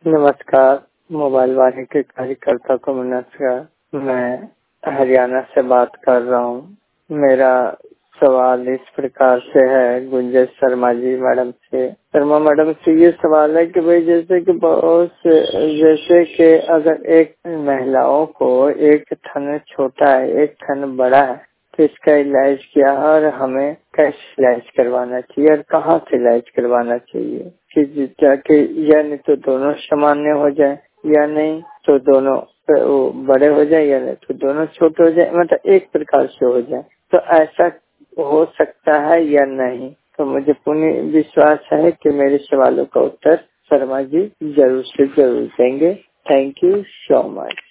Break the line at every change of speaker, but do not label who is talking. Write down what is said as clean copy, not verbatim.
नमस्कार। मोबाइल वाणी के कार्यकर्ता को नमस्कार। मैं हरियाणा से बात कर रहा हूँ। मेरा सवाल इस प्रकार से है गुंजन शर्मा जी मैडम से। शर्मा मैडम से ये सवाल है कि भाई जैसे कि अगर एक महिलाओं को एक थन छोटा है, एक थन बड़ा है, तो इसका इलाज क्या है और हमें कैसे इलाज करवाना चाहिए और कहाँ से इलाज करवाना चाहिए कि जाके या नहीं तो दोनों सामान्य हो जाए या नहीं तो दोनों बड़े हो जाए या नहीं तो दोनों छोटे हो जाए, मतलब एक प्रकार से हो जाए, तो ऐसा हो सकता है या नहीं। तो मुझे पूर्ण विश्वास है कि मेरे सवालों का उत्तर शर्मा जी जरूर से जरूर देंगे। Thank you so much.